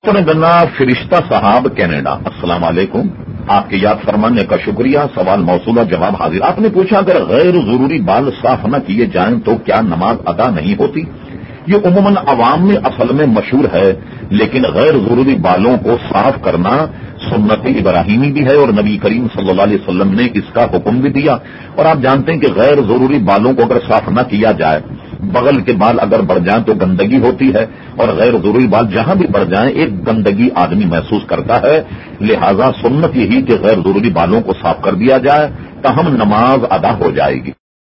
अपने गन्ना फिरिश्ता साहब कनाडा, अस्सलाम वालेकुम। आपके याद फरमाने का शुक्रिया। सवाल मौसूला, जवाब हाजिर। आपने पूछा अगर गैर जरूरी बाल साफ न किए जाएं तो क्या नमाज अदा नहीं होती? ये उम्मन अवाम में असल में मशहूर है, लेकिन गैर जरूरी बालों को साफ करना सुन्नत इब्राहिमी भी है और नबी करीम सल्लल्लाहु अलैहि वसल्लम ने इसका हुक्म भी दिया। और आप जानते हैं कि गैर जरूरी बालों को अगर साफ न किया जाए, बगल के बाल अगर बढ़ जाएं तो गंदगी होती है, और गैर जरूरी बाल जहां भी बढ़ जाएं एक गंदगी आदमी महसूस करता है। लिहाजा सुन्नत यही कि गैर जरूरी बालों को साफ कर दिया जाए, तहम नमाज अदा हो जाएगी।